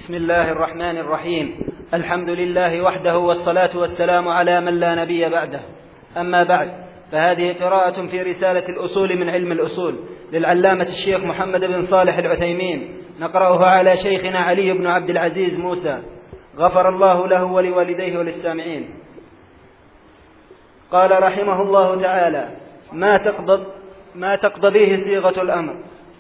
بسم الله الرحمن الرحيم. الحمد لله وحده، والصلاة والسلام على من لا نبي بعده. أما بعد، فهذه قراءة في رسالة الأصول من علم الأصول للعلامة الشيخ محمد بن صالح العثيمين، نقرأها على شيخنا علي بن عبد العزيز موسى، غفر الله له ولوالديه وللسامعين. قال رحمه الله تعالى: ما تقتضيه صيغة الأمر.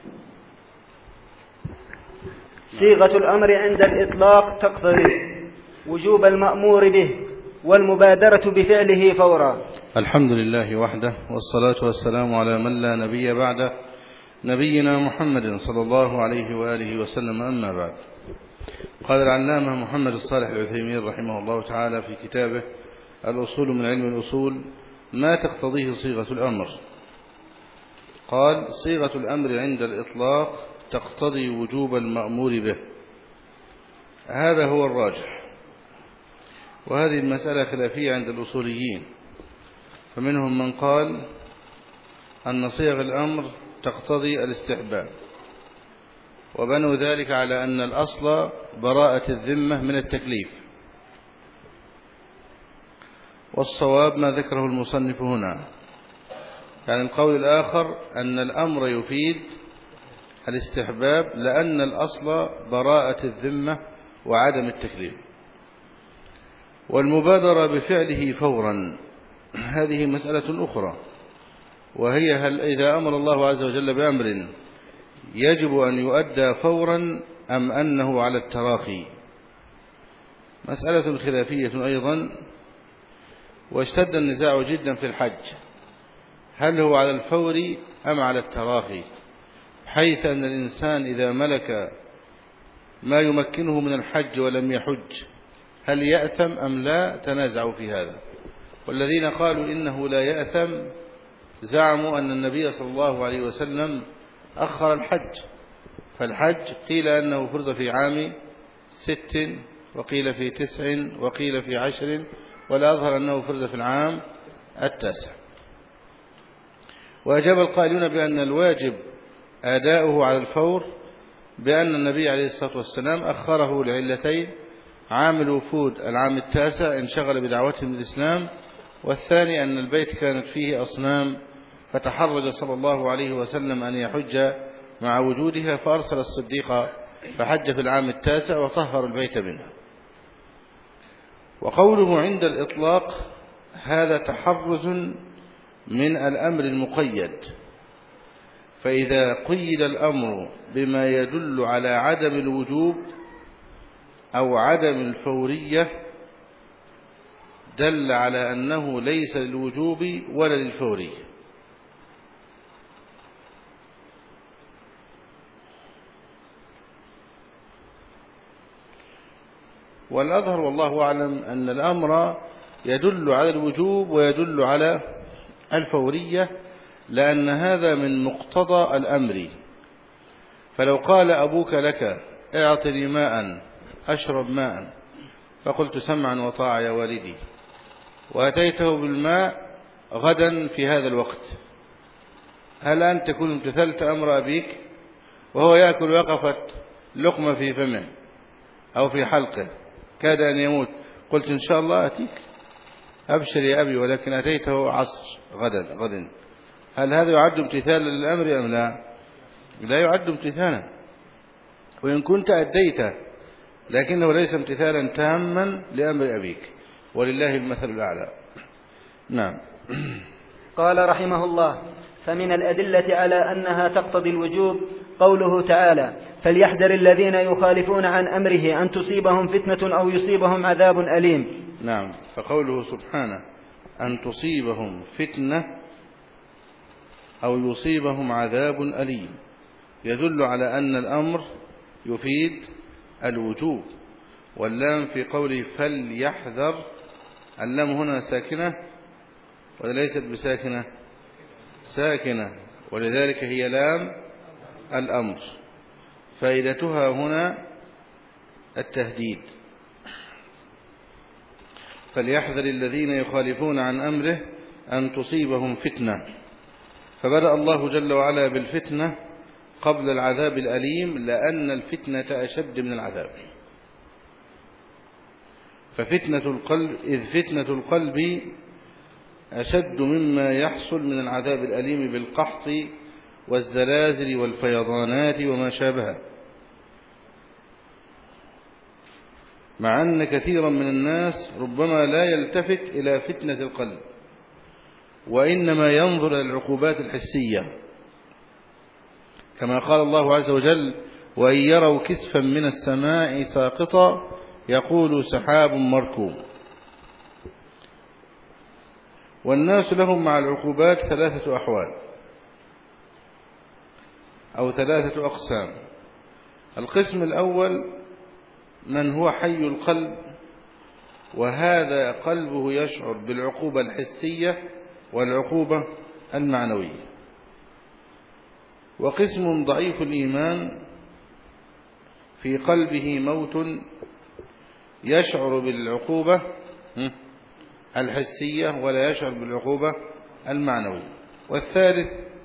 صيغة الأمر عند الإطلاق تقتضي وجوب المأمور به والمبادرة بفعله فورا. الحمد لله وحده، والصلاة والسلام على من لا نبي بعده، نبينا محمد صلى الله عليه وآله وسلم. أما بعد، قال العلامة محمد الصالح العثيمين رحمه الله تعالى في كتابه الأصول من علم الأصول: ما تقتضيه صيغة الأمر. قال: صيغة الأمر عند الإطلاق تقتضي وجوب المأمور به، هذا هو الراجح، وهذه المسألة خلافية عند الأصوليين، فمنهم من قال أن صيغ الأمر تقتضي الاستحباب، وبنوا ذلك على أن الأصل براءة الذمة من التكليف، والصواب ما ذكره المصنف هنا. يعني القول الآخر أن الأمر يفيد الاستحباب لأن الأصل براءة الذمة وعدم التكليف. والمبادرة بفعله فورا هذه مسألة أخرى، وهي: هل إذا أمر الله عز وجل بأمر يجب أن يؤدى فورا أم أنه على التراخي؟ مسألة خلافية أيضا. واشتد النزاع جدا في الحج، هل هو على الفور أم على التراخي، حيث أن الإنسان إذا ملك ما يمكنه من الحج ولم يحج هل يأثم أم لا؟ تنازعوا في هذا. والذين قالوا إنه لا يأثم زعموا أن النبي صلى الله عليه وسلم أخر الحج، فالحج قيل أنه فرض في عام 6 وقيل في 9 وقيل في 10، والأظهر أنه فرض في العام 9. وأجاب القائلون بأن الواجب أداؤه على الفور بأن النبي عليه الصلاة والسلام أخره لعلتين: عام الوفود العام 9 انشغل بدعوتهم للإسلام، والثاني أن البيت كانت فيه أصنام فتحرج صلى الله عليه وسلم أن يحج مع وجودها، فأرسل الصديق فحج في العام 9 وطهر البيت منها. وقوله عند الإطلاق هذا تحرز من الأمر المقيد، فإذا قيد الأمر بما يدل على عدم الوجوب أو عدم الفورية دل على أنه ليس للوجوب ولا للفورية. والأظهر والله أعلم أن الأمر يدل على الوجوب ويدل على الفورية، لأن هذا من مقتضى الأمر. فلو قال أبوك لك: اعطني ماء أشرب ماء، فقلت: سمعا وطاعة يا والدي، وأتيته بالماء غدا في هذا الوقت، هل أنت تكون امتثلت أمر أبيك؟ وهو يأكل وقفت لقمة في فمه أو في حلقه كاد أن يموت، قلت: إن شاء الله أتيك، أبشر يا أبي، ولكن أتيته عصر غدا، هل هذا يعد امتثالا للأمر أم لا؟ لا يعد امتثالا، وإن كنت أديته، لكنه ليس امتثالا تاما لأمر أبيك، ولله المثل الأعلى. نعم. قال رحمه الله: فمن الأدلة على أنها تقتضي الوجوب قوله تعالى: فليحذر الذين يخالفون عن أمره أن تصيبهم فتنة أو يصيبهم عذاب أليم. نعم. فقوله سبحانه أن تصيبهم فتنة أو يصيبهم عذاب أليم يدل على أن الأمر يفيد الوجوب. واللام في قوله فليحذر، اللام هنا ساكنة وليست بساكنة؟ ساكنة، ولذلك هي لام الأمر، فائدتها هنا التهديد. فليحذر الذين يخالفون عن أمره أن تصيبهم فتنة، فبدأ الله جل وعلا بالفتنة قبل العذاب الأليم، لأن الفتنة أشد من العذاب. إذ فتنة القلب أشد مما يحصل من العذاب الأليم بالقحط والزلازل والفيضانات وما شابهها، مع أن كثيرا من الناس ربما لا يلتفت إلى فتنة القلب، وإنما ينظر إلى العقوبات الحسية، كما قال الله عز وجل: وإن يروا كسفا من السماء ساقطا يقول سحاب مركوم. والناس لهم مع العقوبات 3 أحوال أو 3 أقسام. القسم الأول من هو حي القلب، وهذا قلبه يشعر بالعقوبة الحسية والعقوبة المعنوية. وقسم ضعيف الإيمان في قلبه موت يشعر بالعقوبة الحسية ولا يشعر بالعقوبة المعنوية. والثالث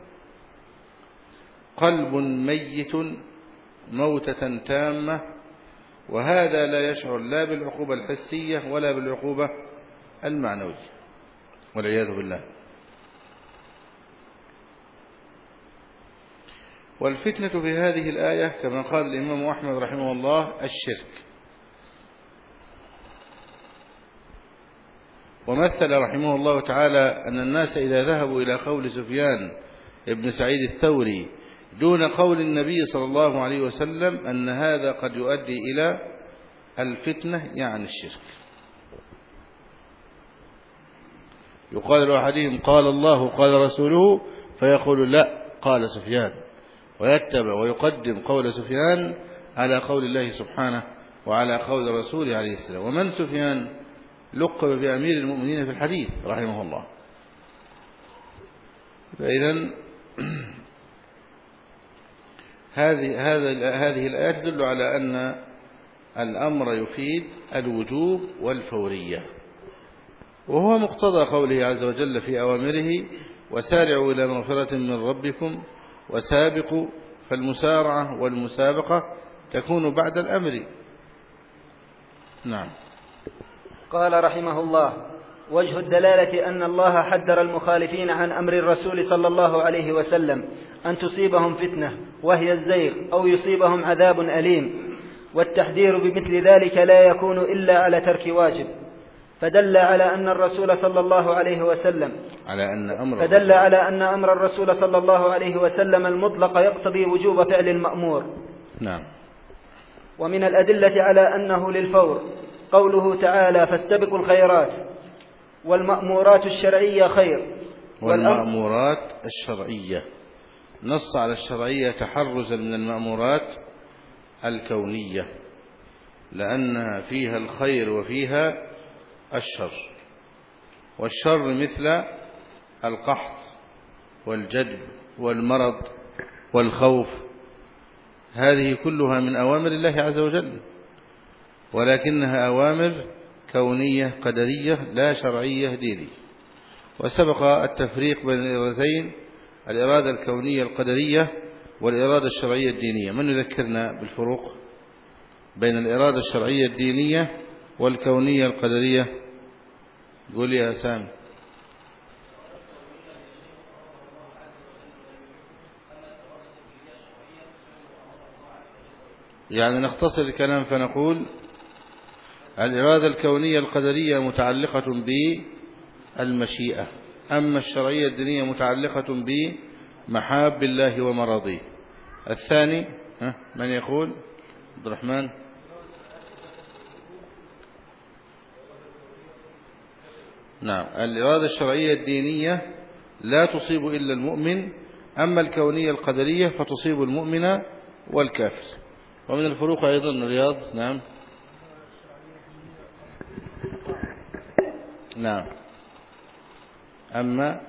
قلب ميت موتة تامة، وهذا لا يشعر لا بالعقوبة الحسية ولا بالعقوبة المعنوية، والعياذ بالله. والفتنة في هذه الآية كما قال الإمام أحمد رحمه الله الشرك. ومثل رحمه الله تعالى أن الناس إذا ذهبوا إلى قول سفيان ابن سعيد الثوري دون قول النبي صلى الله عليه وسلم أن هذا قد يؤدي إلى الفتنة، يعني الشرك. يقال لأحدهم قال الله قال رسوله، فيقول لا قال سفيان، ويتبع ويقدم قول سفيان على قول الله سبحانه وعلى قول رسوله عليه السلام. ومن سفيان لقب بأمير المؤمنين في الحديث رحمه الله. فإذن هذه الآية تدل على أن الأمر يفيد الوجوب والفورية، وهو مقتضى قوله عز وجل في أوامره: وسارعوا إلى مغفرة من ربكم وسابقوا. فالمسارعة والمسابقة تكون بعد الأمر. نعم. قال رحمه الله: وجه الدلالة أن الله حذر المخالفين عن أمر الرسول صلى الله عليه وسلم أن تصيبهم فتنة وهي الزيغ أو يصيبهم عذاب أليم، والتحذير بمثل ذلك لا يكون إلا على ترك واجب، فدل على أن الرسول صلى الله عليه وسلم أمر الرسول صلى الله عليه وسلم المطلق يقتضي وجوب فعل المأمور. نعم. ومن الأدلة على أنه للفور قوله تعالى: فاستبقوا الخيرات. والمأمورات الشرعية خير. والمأمورات الشرعية نص على الشرعية تحرزا من المأمورات الكونية، لأن فيها الخير وفيها الشر. والشر مثل القحط والجدب والمرض والخوف، هذه كلها من أوامر الله عز وجل، ولكنها أوامر كونية قدرية لا شرعية دينية. وسبق التفريق بين الإرادتين: الإرادة الكونية القدرية والإرادة الشرعية الدينية. من يذكرنا بالفروق بين الإرادة الشرعية الدينية والكونية القدرية؟ قول يا سامي. يعني نختصر الكلام فنقول: الإرادة الكونية القدرية متعلقة بالمشيئة، أما الشرعية الدينية متعلقة بمحاب الله ومراضيه. الثاني من يقول؟ عبد الرحمن. نعم. الإرادة الشرعية الدينية لا تصيب إلا المؤمن، أما الكونية القدرية فتصيب المؤمن والكافر. ومن الفروق أيضا الرياض. نعم. نعم. أما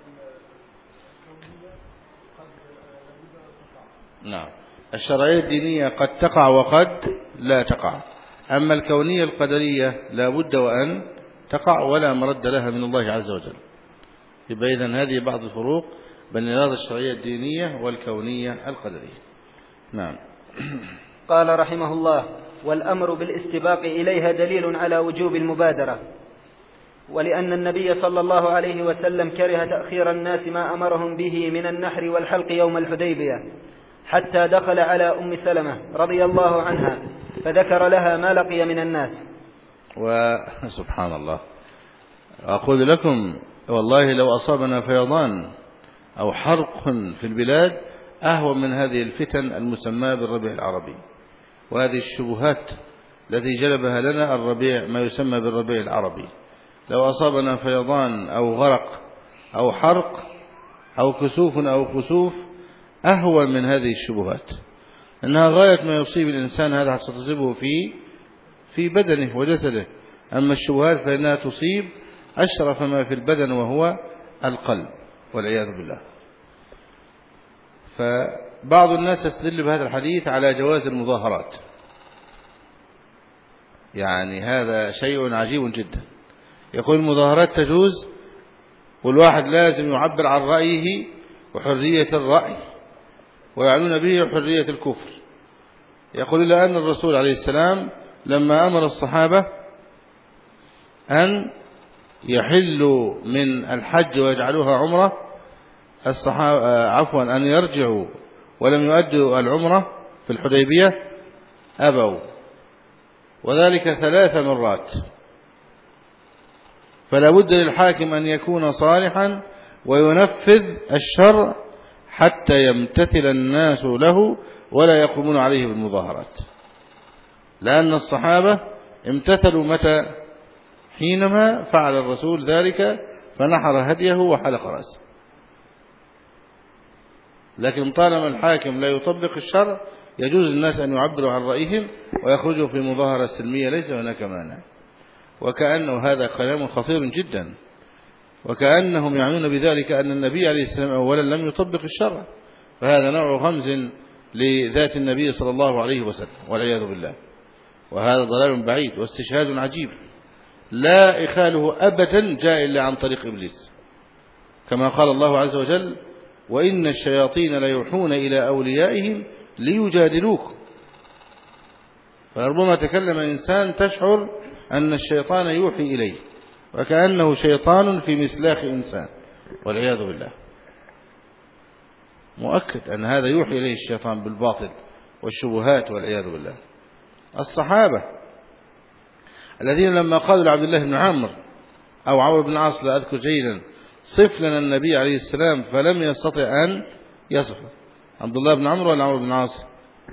نعم الشرعية الدينية قد تقع وقد لا تقع، أما الكونية القدرية لا بد وأن تقع ولا مرد لها من الله عز وجل. يبقى إذن هذه بعض الفروق بين الإرادة الشرعية الدينية والكونية القدرية. نعم. قال رحمه الله: والأمر بالاستباق إليها دليل على وجوب المبادرة، ولأن النبي صلى الله عليه وسلم كره تأخير الناس ما أمرهم به من النحر والحلق يوم الحديبية، حتى دخل على أم سلمة رضي الله عنها فذكر لها ما لقي من الناس. وسبحان الله، أقول لكم والله لو أصابنا فيضان أو حرق في البلاد أهون من هذه الفتن المسماة بالربيع العربي، وهذه الشبهات التي جلبها لنا الربيع ما يسمى بالربيع العربي. لو أصابنا فيضان أو غرق أو حرق أو كسوف أو خسوف أهون من هذه الشبهات، أنها غاية ما يصيب الإنسان هذا حتى تصيبه في بدنه وجسده. أما الشبهات فإنها تصيب أشرف ما في البدن وهو القلب والعياذ بالله. فبعض الناس يستدل بهذا الحديث على جواز المظاهرات، يعني هذا شيء عجيب جدا. يقول المظاهرات تجوز والواحد لازم يعبر عن رأيه وحرية الرأي، ويعنون به حرية الكفر. يقول إلا أن الرسول عليه السلام لما أمر الصحابة أن يحلوا من الحج ويجعلوها عمرة، الصحابة أن يرجعوا ولم يؤدوا العمرة في الحديبية أبوا، وذلك 3 مرات. فلا بد للحاكم أن يكون صالحا وينفذ الشرع حتى يمتثل الناس له ولا يقومون عليه بالمظاهرات، لأن الصحابة امتثلوا متى؟ حينما فعل الرسول ذلك فنحر هديه وحلق رأسه. لكن طالما الحاكم لا يطبق الشرع يجوز للناس أن يعبروا عن رأيهم ويخرجوا في مظاهرة سلمية، ليس هناك مانع. وكأنه هذا كلام خطير جدا، وكأنهم يعنون بذلك أن النبي عليه السلام أولا لم يطبق الشرع، فهذا نوع غمز لذات النبي صلى الله عليه وسلم والعياذ بالله، وهذا ضلال بعيد واستشهاد عجيب لا إخاله أبدا جاء إلا عن طريق إبليس، كما قال الله عز وجل: وإن الشياطين ليوحون إلى أوليائهم ليجادلوك. فربما تكلم إنسان تشعر أن الشيطان يوحي إليه وكأنه شيطان في مسلاخ إنسان والعياذ بالله. مؤكد أن هذا يوحي إليه الشيطان بالباطل والشبهات والعياذ بالله. الصحابة الذين لما قالوا لعبد الله بن عمرو أو عمرو بن العاص لا أذكر جيدا صف لنا النبي عليه السلام، فلم يستطع أن يصفه. عبد الله بن عمرو ولا عمرو بن العاص؟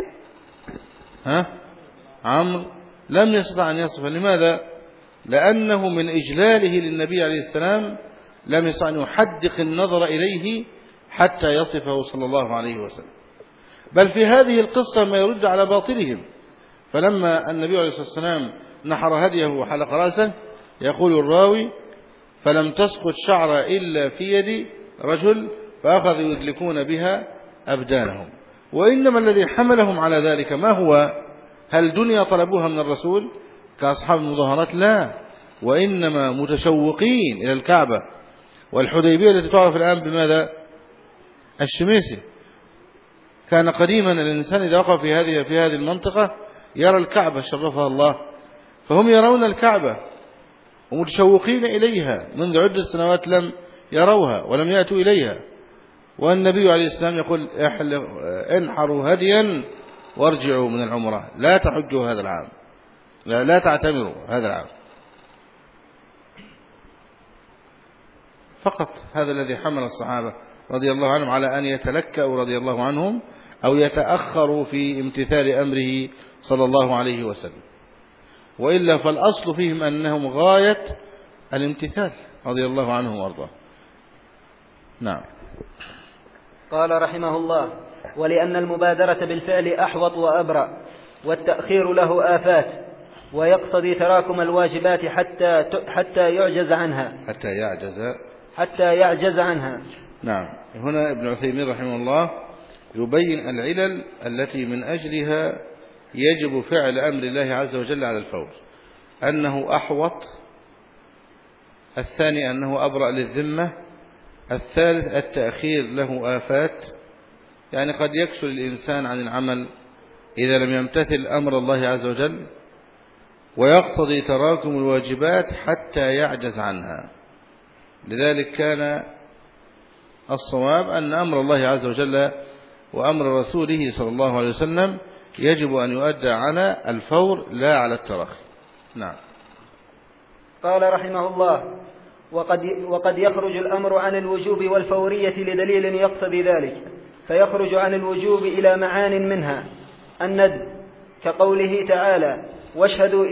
عمرو لم يستطع أن يصفه. لماذا؟ لأنه من إجلاله للنبي عليه السلام لم يستطع أن يحدق النظر إليه حتى يصفه صلى الله عليه وسلم. بل في هذه القصة ما يرد على باطلهم. فلما النبي عليه الصلاة والسلام نحر هديه وحلق رأسه، يقول الراوي: فلم تسقط شعر إلا في يد رجل فأخذوا يدلكون بها أبدانهم. وإنما الذي حملهم على ذلك ما هو؟ هل دنيا طلبوها من الرسول كأصحاب المظاهرات؟ لا، وإنما متشوقين إلى الكعبة والحديبية التي تعرف الآن بماذا؟ الشميسي. كان قديما الإنسان إذا وقف في هذه المنطقة يرى الكعبة شرفها الله، فهم يرون الكعبة ومتشوقين إليها منذ عدة سنوات لم يروها ولم يأتوا إليها. والنبي عليه السلام يقول: انحروا هديا وارجعوا من العمرة، لا تحجوا هذا العام، لا تعتمروا هذا العام. فقط هذا الذي حمل الصحابة رضي الله عنهم على أن يتلكأوا رضي الله عنهم أو يتأخروا في امتثال أمره صلى الله عليه وسلم، وإلا فالأصل فيهم أنهم غاية الامتثال رضي الله عنهم وارضاه. نعم. قال رحمه الله: ولأن المبادرة بالفعل أحوط وأبرأ، والتأخير له آفات، ويقتضي تراكم الواجبات حتى يعجز عنها. نعم. هنا ابن عثيمين رحمه الله يبين العلل التي من أجلها يجب فعل أمر الله عز وجل على الفور: أنه أحوط، الثاني أنه أبرأ للذمة، الثالث التأخير له آفات، يعني قد يكسل الإنسان عن العمل إذا لم يمتثل أمر الله عز وجل، ويقتضي تراكم الواجبات حتى يعجز عنها. لذلك كان الصواب أن أمر الله عز وجل وأمر رسوله صلى الله عليه وسلم يجب أن يؤدى على الفور لا على التراخي. نعم. قال رحمه الله: وقد يخرج الأمر عن الوجوب والفورية لدليل يقتضي ذلك، فيخرج عن الوجوب إلى معان منها الندب، كقوله تعالى: واشهدوا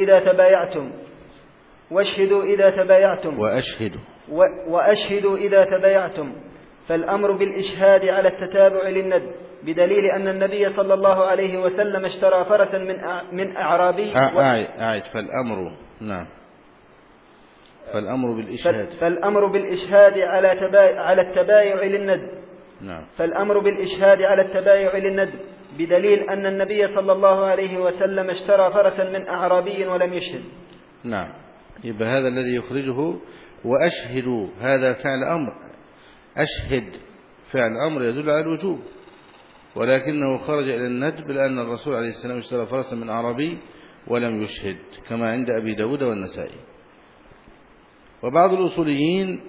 إذا تبايعتم، فالأمر بالإشهاد على التتابع للندب، بدليل أن النبي صلى الله عليه وسلم اشترى فرسا من أعرابي. فالأمر. نعم. فالأمر بالإشهاد على التبايع للندب. نعم. فالأمر بالإشهاد على التبايع للندب بدليل أن النبي صلى الله عليه وسلم اشترى فرسا من أعرابي ولم يشهد. نعم. يبقى هذا الذي يخرجه. وأشهدوا هذا فعل أمر، أشهد فعل أمر يدل على الوجوب، ولكنه خرج إلى الندب لأن الرسول عليه السلام اشترى فرسا من أعرابي ولم يشهد، كما عند أبي داود والنسائي. وبعض الأصوليين.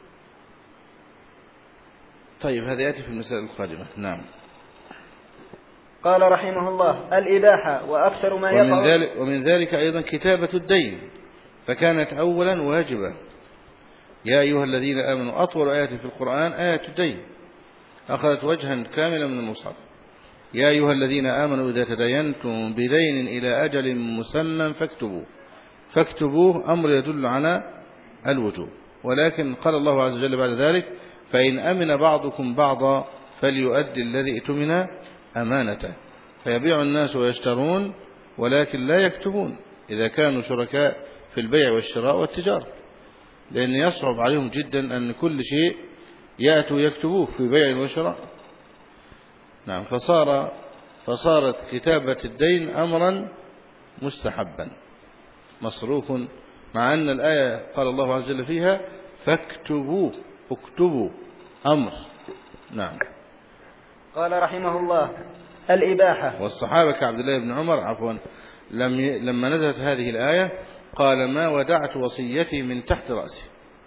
طيب، هذا يأتي في المسألة القادمة. نعم. قال رحمه الله: الإباحة وأكثر ما يقع. ومن ذلك أيضا كتابة الدين، فكانت أولا واجبة. يا أيها الذين آمنوا، أطول آية في القرآن آية الدين، أخذت وجها كاملا من المصحف. يا أيها الذين آمنوا إذا تداينتم بدين إلى أجل مسمى فاكتبوه، أمر يدل على الوجوب. ولكن قال الله عز وجل بعد ذلك: فإن أمن بعضكم بعضا فليؤدي الذي اؤتمن أمانته. فيبيع الناس ويشترون ولكن لا يكتبون إذا كانوا شركاء في البيع والشراء والتجارة، لأن يصعب عليهم جدا أن كل شيء يأتوا يكتبوه في بيع وشراء. نعم. فصارت كتابة الدين أمرا مستحبا مصروف، مع أن الآية قال الله عز وجل فيها: فاكتبوه، اكتبوا، أمر. نعم. قال رحمه الله: الإباحة. والصحابة كعبد الله بن عمر لما نزلت هذه الآية قال: ما ودعت وصيتي من تحت رأسي.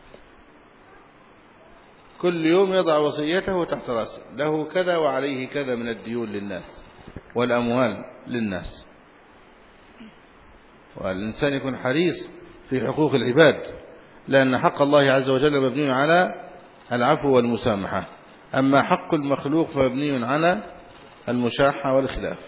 كل يوم يضع وصيته تحت رأسه، له كذا وعليه كذا من الديون للناس والأموال للناس. والإنسان يكون حريص في حقوق العباد، لأن حق الله عز وجل مبني على العفو والمسامحة، أما حق المخلوق فمبني على المشاحة والخلاف.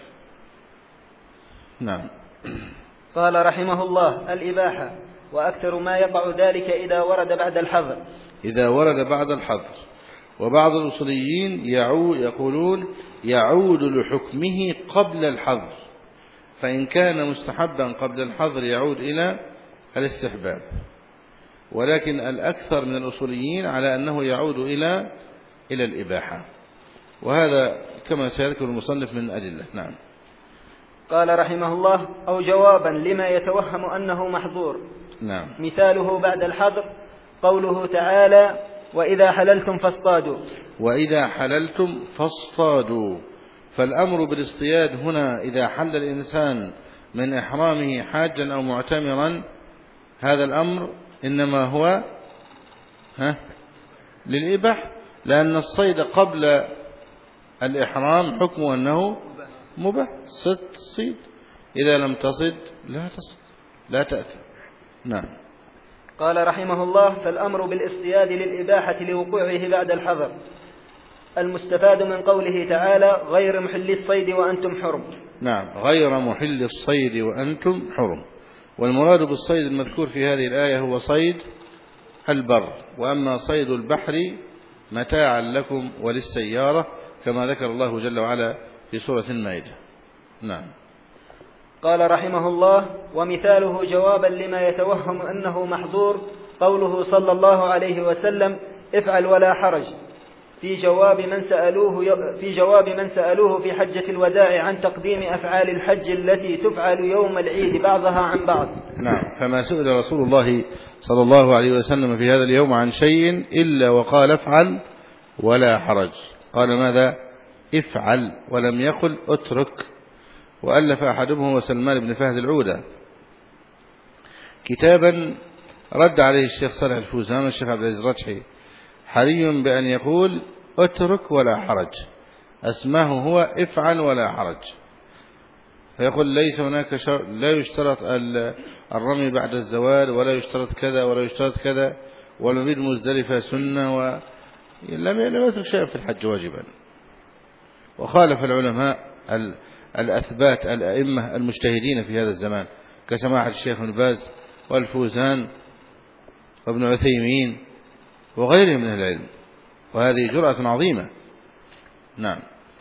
نعم. قال رحمه الله: الإباحة وأكثر ما يقع ذلك إذا ورد بعد الحظر. وبعض الأصوليين يقولون يعود لحكمه قبل الحظر، فإن كان مستحبا قبل الحظر يعود إلى الاستحباب، ولكن الأكثر من الأصوليين على أنه يعود إلى الإباحة، وهذا كما سيذكر المصنف من أدلة. نعم. قال رحمه الله: أو جوابا لما يتوهم أنه محظور. نعم. مثاله بعد الحظر قوله تعالى: وإذا حللتم فاصطادوا. فالأمر بالاصطياد هنا إذا حل الإنسان من إحرامه حاجا أو معتمرا، هذا الأمر إنما هو للإباحة، لأن الصيد قبل الإحرام حكمه أنه مباح. صيد، إذا لم تصد لا تأتي. نعم. قال رحمه الله: فالأمر بالاصطياد للإباحة لوقوعه بعد الحظر. المستفاد من قوله تعالى: غير محل الصيد وأنتم حرم. نعم، غير محل الصيد وأنتم حرم. والمراد بالصيد المذكور في هذه الآية هو صيد البر، وأما صيد البحر متاعا لكم وللسيارة، كما ذكر الله جل وعلا في سورة المائدة. نعم. قال رحمه الله: ومثاله جوابا لما يتوهم أنه محظور قوله صلى الله عليه وسلم: افعل ولا حرج، في جواب من سألوه في حجة الوداع عن تقديم أفعال الحج التي تفعل يوم العيد بعضها عن بعض. نعم. فما سئل رسول الله صلى الله عليه وسلم في هذا اليوم عن شيء إلا وقال افعل ولا حرج. قال ماذا؟ افعل، ولم يقل اترك. وألف أحدهم هو سلمان بن فهد العودة كتابا رد عليه الشيخ صالح الفوزان والشيخ عبد العزيز الرجحي. حري بأن يقول اترك ولا حرج، اسمه هو افعل ولا حرج. فيقول ليس هناك لا يشترط الرمي بعد الزوال، ولا يشترط كذا ولا يشترط كذا، والمبيت مزدلفة سنة، ولم يترك شيئا في الحج واجبا. وخالف العلماء الأثبات الأئمة المجتهدين في هذا الزمان كسماحة الشيخ ابن باز والفوزان وابن عثيمين وغيرهم من العلم، وهذه جرأة عظيمة. نعم.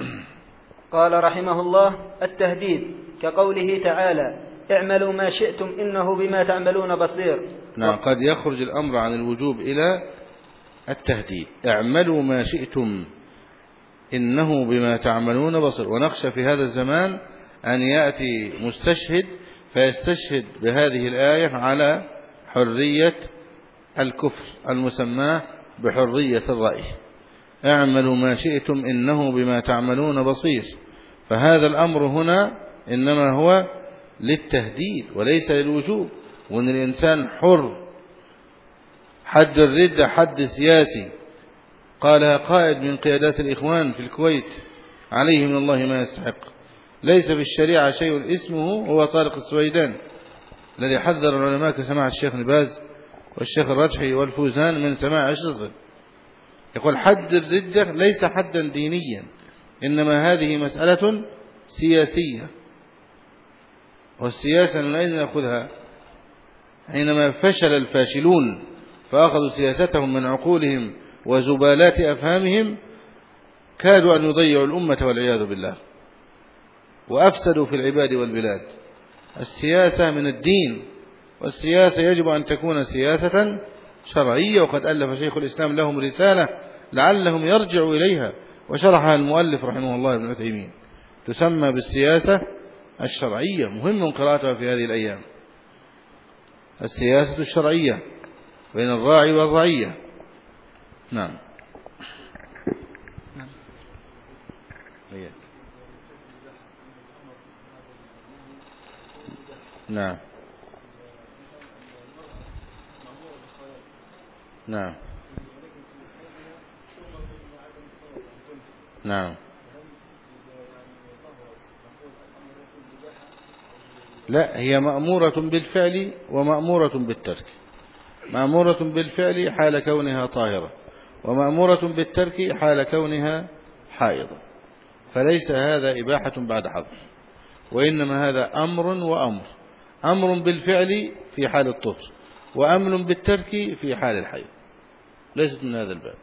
قال رحمه الله: التهديد كقوله تعالى: اعملوا ما شئتم إنه بما تعملون بصير. نعم، قد يخرج الأمر عن الوجوب إلى التهديد. اعملوا ما شئتم إنه بما تعملون بصير. ونخشى في هذا الزمان أن يأتي مستشهد فيستشهد بهذه الآية على حرية الكفر المسماه بحرية الرأي. اعملوا ما شئتم إنه بما تعملون بصير. فهذا الأمر هنا إنما هو للتهديد وليس للوجوب، وأن الإنسان حر. حد الردة حد سياسي قالها قائد من قيادات الإخوان في الكويت عليه من الله ما يستحق. ليس في الشريعة شيء اسمه هو طارق السويدان الذي حذر العلماء كسماع الشيخ ابن باز والشيخ الرجحي والفوزان من سماع أشرطه. يقول حد الردة ليس حدا دينيا، إنما هذه مسألة سياسية، والسياسة من أين نأخذها؟ حينما فشل الفاشلون فأخذوا سياستهم من عقولهم وزبالات أفهامهم كادوا أن يضيعوا الأمة والعياذ بالله، وأفسدوا في العباد والبلاد. السياسة من الدين، والسياسة يجب أن تكون سياسة شرعية. وقد ألف شيخ الإسلام لهم رسالة لعلهم يرجعوا إليها، وشرحها المؤلف رحمه الله ابن عثيمين، تسمى بالسياسة الشرعية. مهم قراءتها في هذه الأيام. السياسة الشرعية بين الراعي والرعية. نعم. نعم. نعم. نعم. لا، هي مأمورة بالفعل ومأمورة بالترك. مأمورة بالفعل حال كونها طاهرة، ومأمورة بالترك حال كونها حائضة. فليس هذا إباحة بعد حظر، وإنما هذا أمر وأمر. أمر بالفعل في حال الطهر، وأمر بالترك في حال الحيض. ليست من هذا الباب.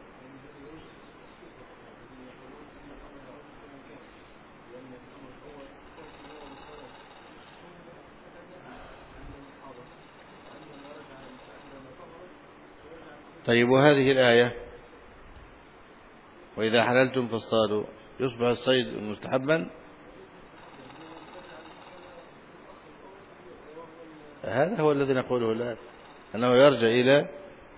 طيب، وهذه الآية وإذا حللتم فاصطادوا يصبح الصيد مستحبا؟ هذا هو الذي نقوله الآن، أنه يرجع إلى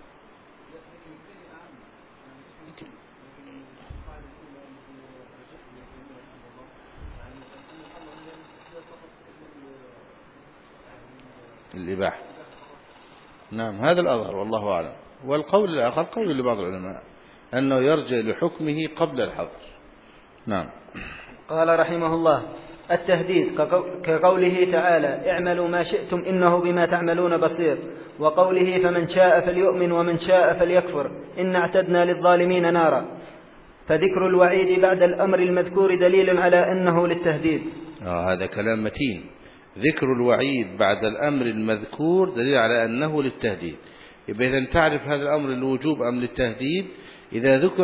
الإباحة. نعم، هذا الأظهر والله أعلم. والقول الآخر قول لبعض العلماء أنه يرجع لحكمه قبل الحظر. نعم. قال رحمه الله: التهديد كقوله تعالى: اعملوا ما شئتم إنه بما تعملون بصير، وقوله: فمن شاء فليؤمن ومن شاء فليكفر إن اعتدنا للظالمين نارا. فذكر الوعيد بعد الأمر المذكور دليل على أنه للتهديد. هذا كلام متين. ذكر الوعيد بعد الأمر المذكور دليل على أنه للتهديد. يبقى إذا تعرف هذا الأمر للوجوب أم للتهديد. إذا ذكر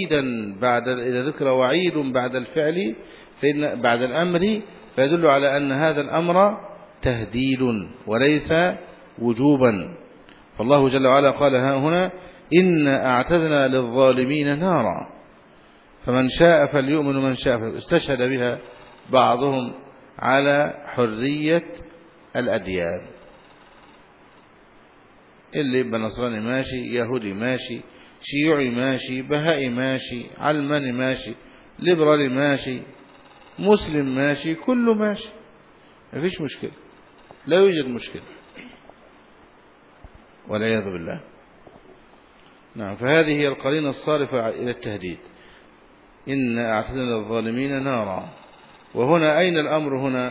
وعيد بعد الفعل فإن بعد الأمر فيدل على أن هذا الأمر تهديد وليس وجوبا. فالله جل وعلا قال ها هنا: إن أعتدنا للظالمين نارا فمن شاء فليؤمن ومن شاء. استشهد بها بعضهم على حرية الأديان. اللي يبقى نصراني ماشي، يهودي ماشي، شيوعي ماشي، بهائي ماشي، علماني ماشي، ليبرالي ماشي، مسلم ماشي، كله ماشي، ما فيش مشكلة، لا يوجد مشكلة والعياذ بالله. نعم، فهذه هي القرينة الصارفة إلى التهديد. إن أعتدنا للظالمين نارا. وهنا أين الأمر هنا؟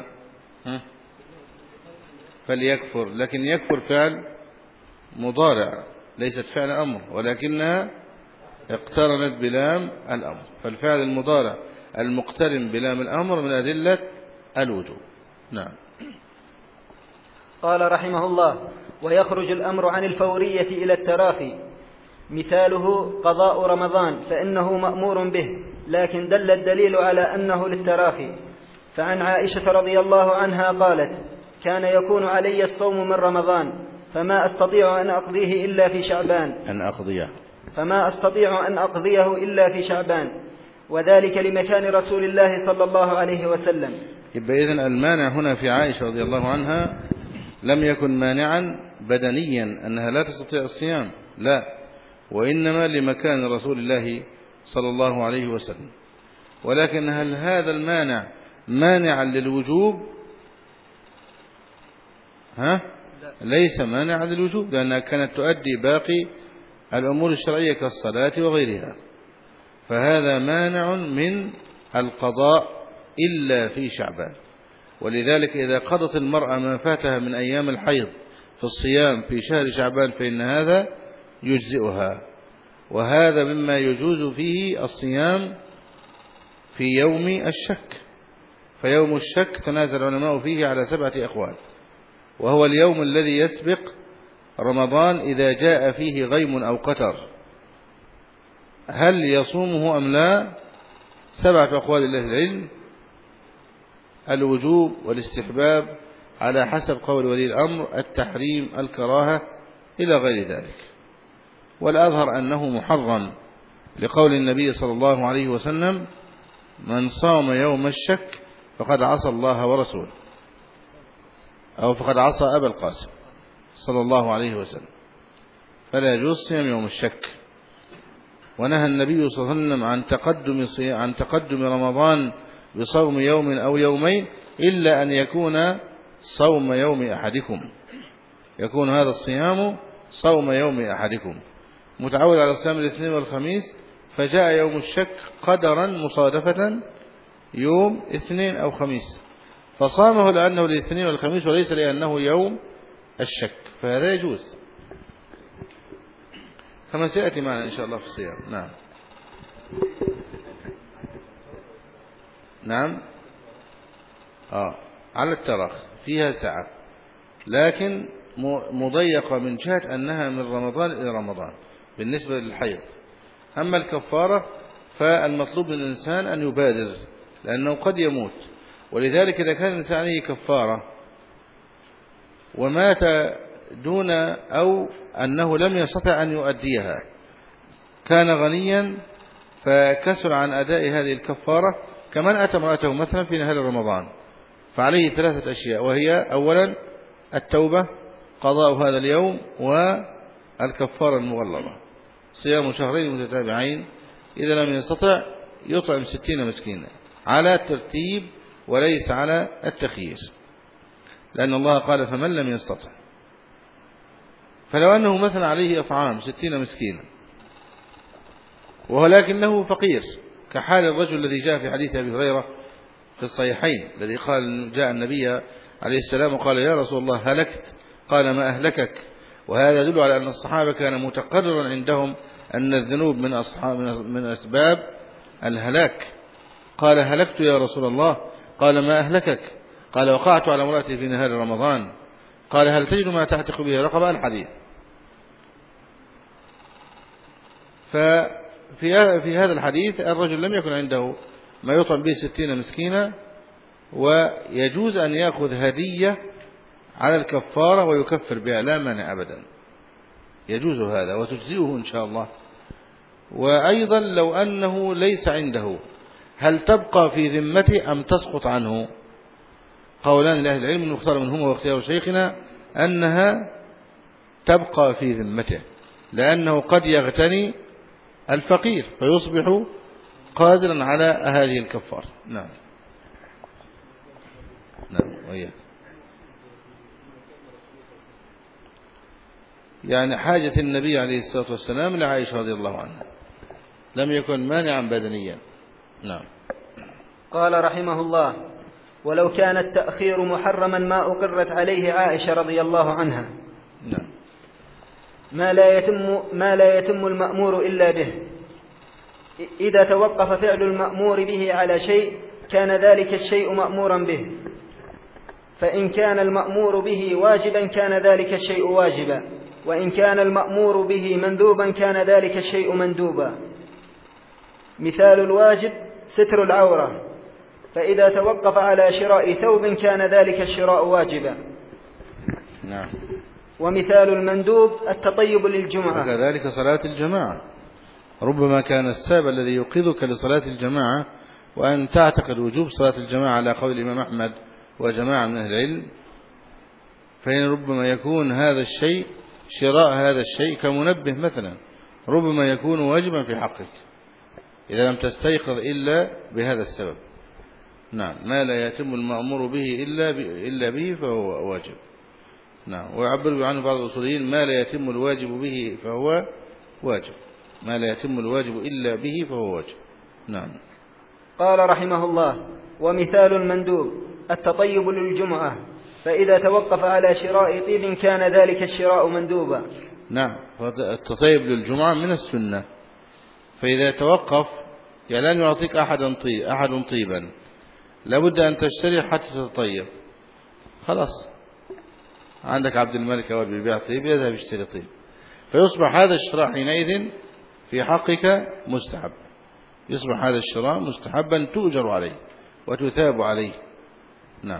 فليكفر، لكن يكفر فعل مضارع، ليست فعل أمر، ولكنها اقترنت بلام الأمر. فالفعل المضارع المقترن بلام الأمر من أدلة الوجوب. نعم. قال رحمه الله: ويخرج الأمر عن الفورية إلى التراخي، مثاله قضاء رمضان، فإنه مأمور به، لكن دل الدليل على أنه للتراخي. فعن عائشة رضي الله عنها قالت: كان يكون علي الصوم من رمضان فما أستطيع أن أقضيه إلا في شعبان، وذلك لمكان رسول الله صلى الله عليه وسلم. يبقى إذن المانع هنا في عائشة رضي الله عنها لم يكن مانعا بدنيا أنها لا تستطيع الصيام، لا، وإنما لمكان رسول الله صلى الله عليه وسلم. ولكن هل هذا المانع مانعا للوجوب؟ ليس مانعا للوجوب، لأنها كانت تؤدي باقي الأمور الشرعية كالصلاة وغيرها. فهذا مانع من القضاء إلا في شعبان. ولذلك إذا قضت المرأة ما فاتها من أيام الحيض في الصيام في شهر شعبان فإن هذا يجزئها. وهذا مما يجوز فيه الصيام في يوم الشك. فيوم الشك تنازل العلماء فيه على 7 أقوال، وهو اليوم الذي يسبق رمضان إذا جاء فيه غيم أو قتر، هل يصومه أم لا؟ 7 أقوال لأهل العلم: الوجوب والاستحباب على حسب قول ولي الأمر، التحريم، الكراهة، إلى غير ذلك. والأظهر أنه محرم لقول النبي صلى الله عليه وسلم: من صام يوم الشك فقد عصى الله ورسوله، أو فقد عصى أبا القاسم صلى الله عليه وسلم، فلا يجوز صيام يوم الشك. ونهى النبي صلى الله عليه وسلم عن تقدم رمضان بصوم يوم أو يومين، إلا أن يكون صوم يوم أحدكم، يكون هذا الصيام صوم يوم أحدكم، متعود على صيام الاثنين والخميس، فجاء يوم الشك قدرا مصادفة يوم اثنين أو خميس، فصامه لأنه الاثنين والخميس وليس لأنه يوم الشك، فهذا يجوز كما سيأتي معنا إن شاء الله في الصيام. نعم. نعم. على التراخ فيها ساعة، لكن مضيقة من جهة أنها من رمضان إلى رمضان بالنسبة للحيض. أما الكفارة فالمطلوب من الإنسان أن يبادر، لأنه قد يموت. ولذلك إذا كان الإنسان عليه كفارة ومات دون أو أنه لم يستطع أن يؤديها، كان غنيا فكسر عن أداء هذه الكفارة، كمن أتى امرأته مثلا في نهار رمضان، فعليه 3 أشياء، وهي: أولا التوبة، قضاء هذا اليوم، والكفارة المغلظة، صيام 2 شهرين متتابعين، إذا لم يستطع يطعم 60 مسكينا على الترتيب وليس على التخيير، لأن الله قال: فمن لم يستطع. فلو أنه مثلا عليه إطعام 60 مسكينا ولكنه فقير، كحال الرجل الذي جاء في حديث أبي هريرة في الصحيحين، الذي قال: جاء النبي عليه السلام وقال: يا رسول الله هلكت، قال: ما أهلكك؟ وهذا يدل على أن الصحابة كان متقررا عندهم أن الذنوب من أسباب الهلاك. قال: هلكت يا رسول الله. قال: ما أهلكك؟ قال: وقعت على امرأتي في نهار رمضان. قال: هل تجد ما تعتق به رقبة؟ الحديث. ففي هذا الحديث الرجل لم يكن عنده ما يطعم به 60 مسكينا، ويجوز أن يأخذ هدية على الكفارة ويكفر بها، لا مانع أبدا، يجوز هذا وتجزئه إن شاء الله. وأيضا لو أنه ليس عنده، هل تبقى في ذمته أم تسقط عنه؟ قولان لأهل العلم المختار منهما واختيار شيخنا أنها تبقى في ذمته، لأنه قد يغتني الفقير فيصبح قادرا على هذه الكفارة. نعم. نعم وإياك. يعني حاجة النبي عليه الصلاة والسلام لعائشة رضي الله عنها لم يكن مانعا بدنيا. نعم. قال رحمه الله: ولو كان التأخير محرما ما أقرت عليه عائشة رضي الله عنها. نعم. ما لا يتم المأمور إلا به. إذا توقف فعل المأمور به على شيء كان ذلك الشيء مأمورا به، فإن كان المأمور به واجبا كان ذلك الشيء واجبا، وإن كان المأمور به مندوبا كان ذلك الشيء مندوبا. مثال الواجب ستر العورة، فإذا توقف على شراء ثوب كان ذلك الشراء واجبا. نعم. ومثال المندوب التطيب للجمعة، وكذلك صلاة الجماعة، ربما كان السبب الذي يوقظك لصلاة الجماعة وأن تعتقد وجوب صلاة الجماعة على قول الإمام أحمد وجماعة من أهل العلم، فإن ربما يكون هذا الشيء شراء هذا الشيء كمنبه مثلا، ربما يكون واجبا في حقك إذا لم تستيقظ إلا بهذا السبب. نعم. ما لا يتم المأمور به إلا به فهو واجب. نعم. ويعبر عنه بعض الأصوليين: ما لا يتم الواجب به فهو واجب، ما لا يتم الواجب إلا به فهو واجب. نعم. قال رحمه الله: ومثال المندوب التطيب للجمعة، فإذا توقف على شراء طيب كان ذلك الشراء مندوبا. نعم. التطيب للجمعة من السنة، فإذا توقف يعني لن يعطيك أحد طيبا، لابد أن تشتري حتى تتطيب. خلاص، عندك عبد الملك أول بيبيع طيب، يذهب يشتري طيب، فيصبح هذا الشراء حينئذ في حقك مستحب، يصبح هذا الشراء مستحبا تؤجر عليه وتثاب عليه. نعم.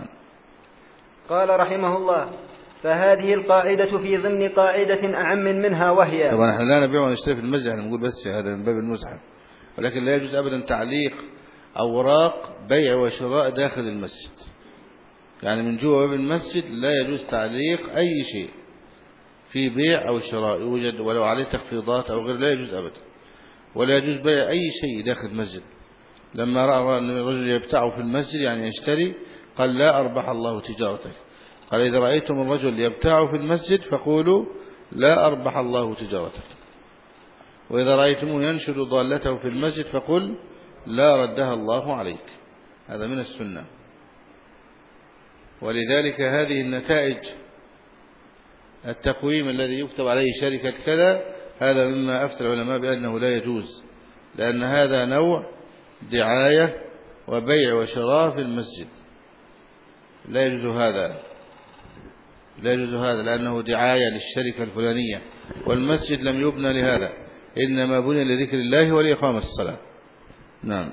قال رحمه الله: فهذه القاعدة في ضمن قاعدة أعم منها، وهي: طبعا نحن لا نبيع ونشتري في المسجد، احنا نقول بس هذا من باب المزحف، ولكن لا يجوز أبدا تعليق أوراق بيع وشراء داخل المسجد، يعني من جوا باب المسجد لا يجوز تعليق أي شيء في بيع أو شراء يوجد ولو عليه تخفيضات أو غير، لا يجوز أبدا، ولا يجوز بيع أي شيء داخل المسجد. لما رأى أن الرجل يبتاع في المسجد يعني يشتري، قال: لا أربح الله تجارتك. قال: إذا رأيتم الرجل يبتاع في المسجد فقولوا: لا أربح الله تجارتك. وإذا رأيتموه ينشد ضالته في المسجد فقل: لا ردها الله عليك. هذا من السنة. ولذلك هذه النتائج، التقويم الذي يكتب عليه شركة كذا، هذا مما أفتى العلماء بأنه لا يجوز، لأن هذا نوع دعاية وبيع وشراء في المسجد، لا يجوز هذا، لا يجوز هذا، لأنه دعاية للشركة الفلانية، والمسجد لم يبنى لهذا، إنما بني لذكر الله ولإقامة الصلاة. نعم.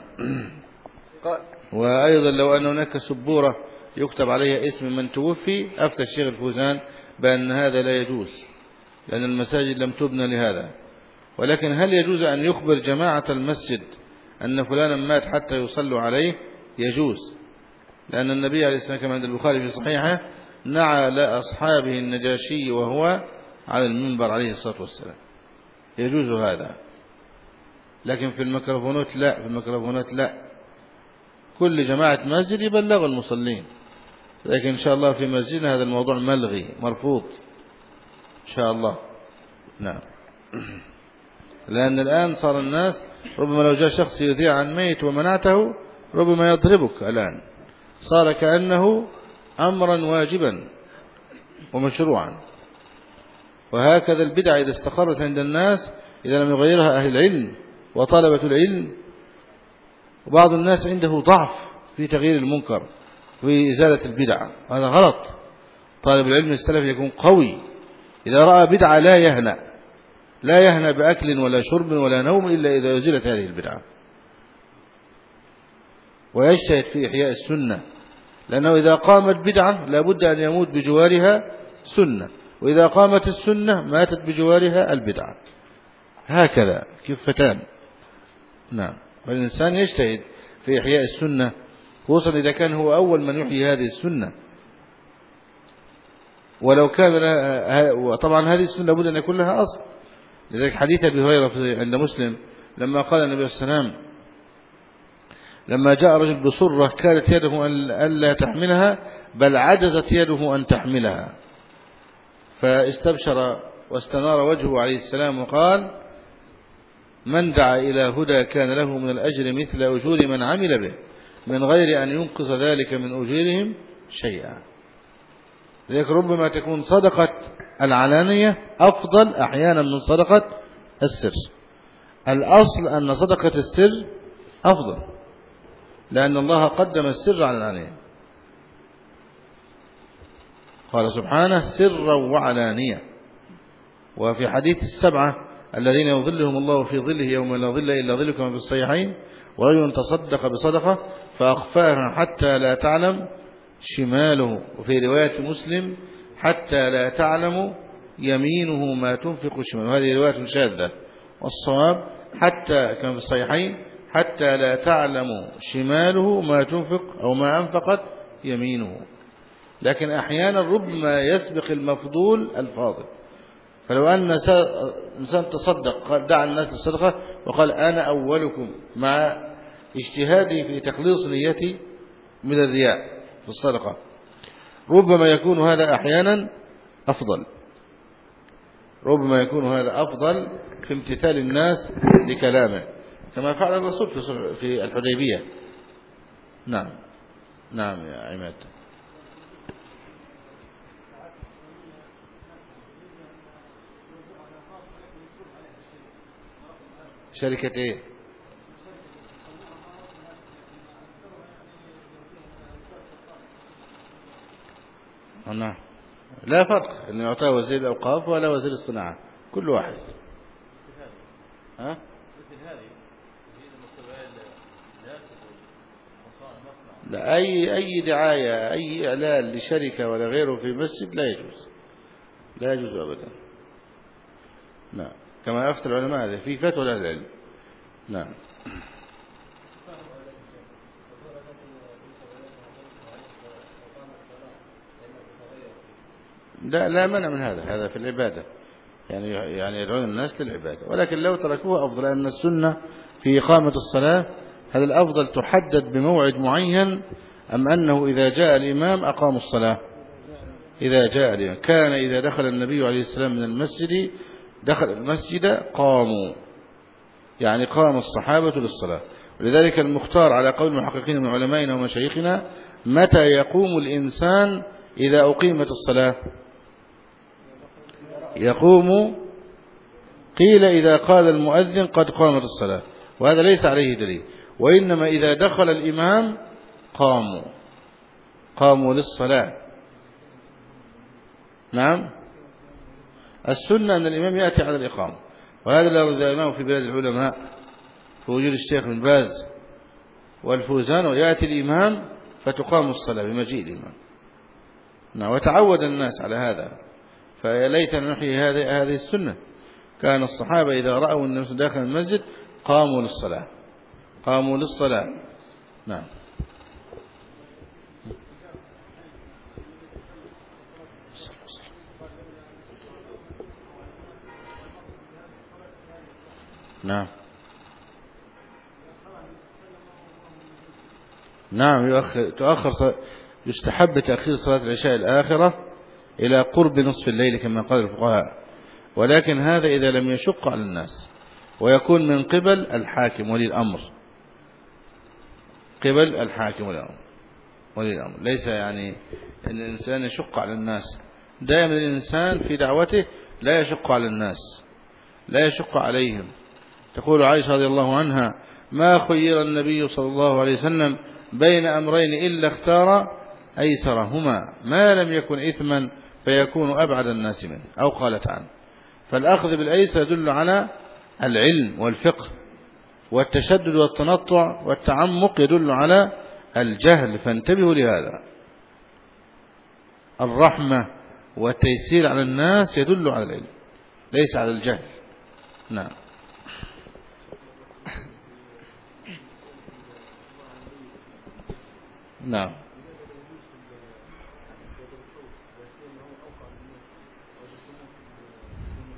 وأيضا لو أن هناك سبورة يكتب عليها اسم من توفي، أفتى الشيخ الفوزان بأن هذا لا يجوز، لأن المساجد لم تبنى لهذا. ولكن هل يجوز أن يخبر جماعة المسجد أن فلانا مات حتى يصلوا عليه؟ يجوز، لأن النبي عليه الصلاة والسلام كما عند البخاري في صحيحه نعى لأصحابه النجاشي وهو على المنبر عليه الصلاة والسلام، يجوز هذا. لكن في الميكروفونات لا، في الميكروفونات لا، كل جماعة مسجد يبلغ المصلين، لكن إن شاء الله في مسجدنا هذا الموضوع ملغي مرفوض إن شاء الله. نعم. لأن الآن صار الناس ربما لو جاء شخص يذيع عن ميت ومنعته ربما يضربك، الآن صار كأنه أمرا واجبا ومشروعا. وهكذا البدع إذا استقرت عند الناس، إذا لم يغيرها أهل العلم وطلبة العلم، وبعض الناس عنده ضعف في تغيير المنكر في إزالة البدع، هذا غلط. طالب العلم السلفي يكون قوي، إذا رأى بدعة لا يهنأ بأكل ولا شرب ولا نوم إلا إذا أزيلت هذه البدعة، ويجتهد في إحياء السنة، لأنه إذا قامت بدعة لابد أن يموت بجوارها سنة، وإذا قامت السنة ماتت بجوارها البدعة، هكذا كفتان. نعم. والإنسان يجتهد في إحياء السنة، خصوصا إذا كان هو أول من يحيي هذه السنة، ولو كان وطبعا هذه السنة لابد أن يكون لها أصل. لذلك حديث أبي هريرة عند مسلم لما قال النبي صلى الله عليه وسلم: لما جاء رجل بصرة كادت يده ألا تحملها بل عجزت يده أن تحملها، فاستبشر واستنار وجهه عليه السلام وقال: من دعا إلى هدى كان له من الأجر مثل أجور من عمل به من غير أن ينقص ذلك من أجورهم شيئا. لذلك ربما تكون صدقة العلانية أفضل أحيانا من صدقة السر. الأصل أن صدقة السر أفضل، لأن الله قدم السر على العلانية، قال سبحانه: سرا وعلانية. وفي حديث السبعة الذين يظلهم الله في ظله يوم لا ظل إلا ظله كما في الصحيحين: ورجل تصدق بصدقة فأخفاها حتى لا تعلم شماله، وفي رواية مسلم: حتى لا تعلم يمينه ما تنفق شماله. وهذه رواية شاذة، والصواب حتى كما في الصحيحين: حتى لا تعلم شماله ما تنفق أو ما أنفقت يمينه. لكن أحيانا ربما يسبق المفضول الفاضل. فلو أن إنسان تصدق قال دعا الناس للصدقة وقال: أنا أولكم، مع اجتهادي في تخليص نيتي من الرياء في الصدقة، ربما يكون هذا أحيانا أفضل، ربما يكون هذا أفضل في امتثال الناس لكلامه، كما فعل الرسول في الحديبية. نعم نعم يا عماد. شركة ايه؟ نعم، لا فرق ان يعطى وزير الاوقاف ولا وزير الصناعة، كل واحد. ها؟ لا، اي دعاية اي اعلان لشركة ولا غيره في مسجد لا يجوز، لا يجوز ابدا. نعم، كما يفتى العلماء هذا في فتوى اهل العلم. نعم. لا منع من هذا، هذا في العبادة، يعني يدعون الناس للعبادة، ولكن لو تركوه أفضل، لأن السنة في إقامة الصلاة هل الأفضل تحدد بموعد معين أم أنه إذا جاء الإمام أقاموا الصلاة؟ إذا جاء الإمام. كان إذا دخل النبي عليه السلام من المسجد دخل المسجد قاموا، يعني قام الصحابة للصلاة. ولذلك المختار على قول المحققين من علمائنا ومشايخنا: متى يقوم الإنسان إذا أقيمت الصلاة؟ يقوم قيل إذا قال المؤذن قد قامت الصلاة، وهذا ليس عليه دليل، وإنما إذا دخل الإمام قاموا للصلاة. نعم، السنة أن الإمام يأتي على الإقامة، وهذا الذي رأيناه في بلاد العلماء في وجود الشيخ بن باز والفوزان، ويأتي الإمام فتقام الصلاة بمجيء الإمام. نعم، وتعود الناس على هذا، فليت أن نحيي هذه السنة. كان الصحابة إذا رأوا الناس داخل المسجد قاموا للصلاة. نعم. نعم يستحب تأخير صلاة العشاء الآخرة إلى قرب نصف الليل كما قال الفقهاء، ولكن هذا إذا لم يشق على الناس، ويكون من قبل الحاكم ولي الأمر، ليس يعني أن الإنسان يشق على الناس. دائما الإنسان في دعوته لا يشق على الناس، لا يشق عليهم. تقول عائشة رضي الله عنها: ما خير النبي صلى الله عليه وسلم بين أمرين إلا اختار أيسرهما ما لم يكن إثما فيكون أبعد الناس منه، أو قالت عنه. فالأخذ بالأيسر يدل على العلم والفقه، والتشدد والتنطع والتعمق يدل على الجهل، فانتبهوا لهذا. الرحمة والتيسير على الناس يدل على العلم ليس على الجهل. نعم. نعم.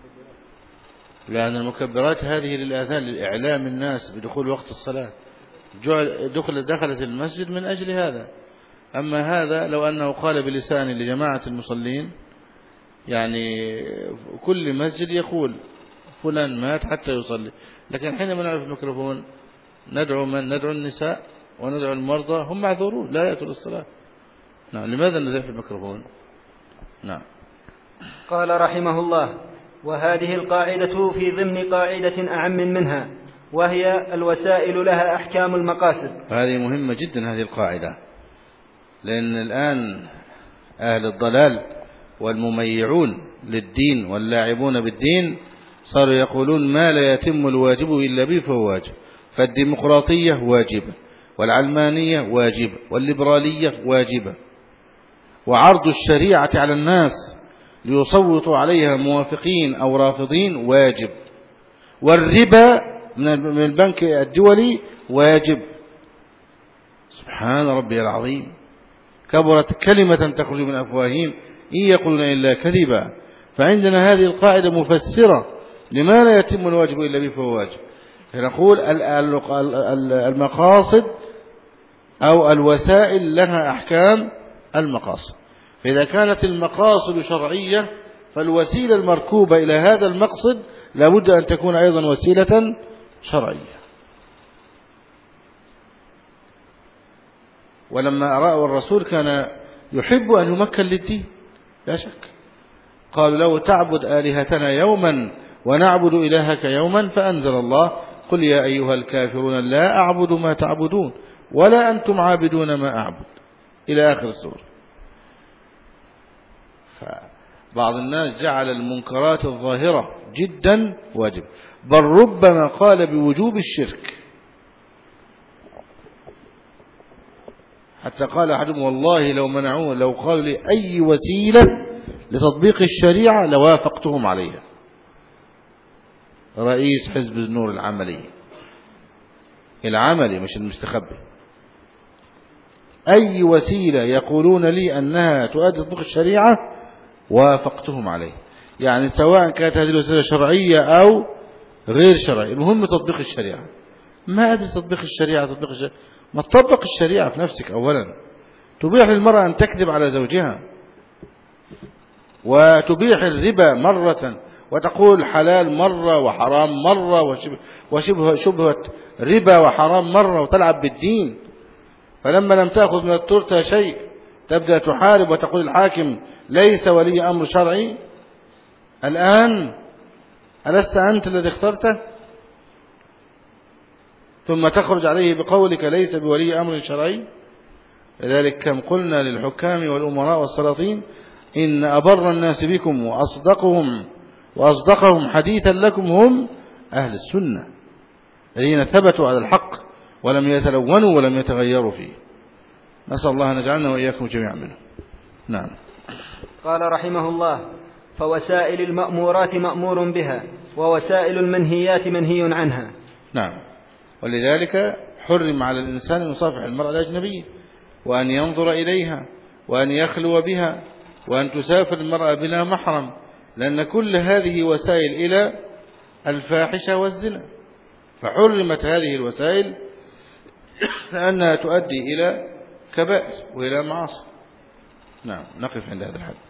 لأن المكبرات هذه للآذان، لإعلام الناس بدخول وقت الصلاة. دخلت المسجد من أجل هذا. أما هذا لو أنه قال بلسان لجماعة المصلين، يعني كل مسجد يقول فلان مات حتى يصلي، لكن حينما نعرف الميكروفون ندعو النساء وندعو المرضى، هم معذورون لا يأتوا للصلاة. نعم، لماذا نزيح الميكروفون؟ نعم. قال رحمه الله: وهذه القاعدة في ضمن قاعدة أعم منها، وهي الوسائل لها أحكام المقاصد. هذه مهمة جدا هذه القاعدة، لأن الآن أهل الضلال والمميعون للدين واللاعبون بالدين صاروا يقولون ما لا يتم الواجب إلا به فهو واجب، فالديمقراطية واجبة، والعلمانية واجبة، والليبرالية واجبة، وعرض الشريعة على الناس ليصوتوا عليها موافقين أو رافضين واجب، والربا من البنك الدولي واجب. سبحان ربي العظيم، كبرت كلمة تخرج من أفواههم إن يقولون إلا كذبا. فعندنا هذه القاعدة مفسرة لما لا يتم الواجب إلا به فهو واجب. فنقول المقاصد أو الوسائل لها أحكام المقاصد، فإذا كانت المقاصد شرعية فالوسيلة المركوبة إلى هذا المقصد لابد أن تكون أيضا وسيلة شرعية. ولما رأى الرسول كان يحب أن يمكن للدين لا شك، قالوا له تعبد آلهتنا يوما ونعبد إلهك يوما، فأنزل الله: قل يا أيها الكافرون لا أعبد ما تعبدون ولا أنتم عابدون ما أعبد، إلى آخر السورة. فبعض الناس جعل المنكرات الظاهرة جدا واجب، بل ربما قال بوجوب الشرك، حتى قال أحدهم: والله لو منعوه لو قالوا لي أي وسيلة لتطبيق الشريعة لوافقتهم عليها. رئيس حزب النور العملي مش المستخبي، أي وسيلة يقولون لي أنها تؤدي تطبيق الشريعة وافقتهم عليه، يعني سواء كانت هذه الوسيلة شرعية أو غير شرعية، المهم تطبيق الشريعة. ما أدري تطبيق الشريعة ما تطبق الشريعة في نفسك أولا. تبيح للمرأة أن تكذب على زوجها، وتبيح الربا مرة وتقول حلال مرة وحرام مرة وشبهة ربا وحرام مرة، وتلعب بالدين. فلما لم تأخذ من التورتة شيء تبدأ تحارب وتقول الحاكم ليس ولي أمر شرعي. الآن ألست أنت الذي اخترته؟ ثم تخرج عليه بقولك ليس بولي أمر شرعي. لذلك كم قلنا للحكام والأمراء والسلاطين: إن أبر الناس بكم وأصدقهم حديثا لكم هم أهل السنة الذين ثبتوا على الحق ولم يتلونوا ولم يتغيروا فيه. نسأل الله أن نجعلنا وإياكم جميعا منه. نعم. قال رحمه الله: فوسائل المأمورات مأمور بها، ووسائل المنهيات منهي عنها. نعم. ولذلك حرم على الإنسان أن يصافح المرأة الأجنبية، وأن ينظر إليها، وأن يخلو بها، وأن تسافر المرأة بلا محرم، لأن كل هذه وسائل إلى الفاحشة والزنا، فحرمت هذه الوسائل لأنها تؤدي إلى كبائر وإلى معاصي. نعم. نقف عند هذا الحد.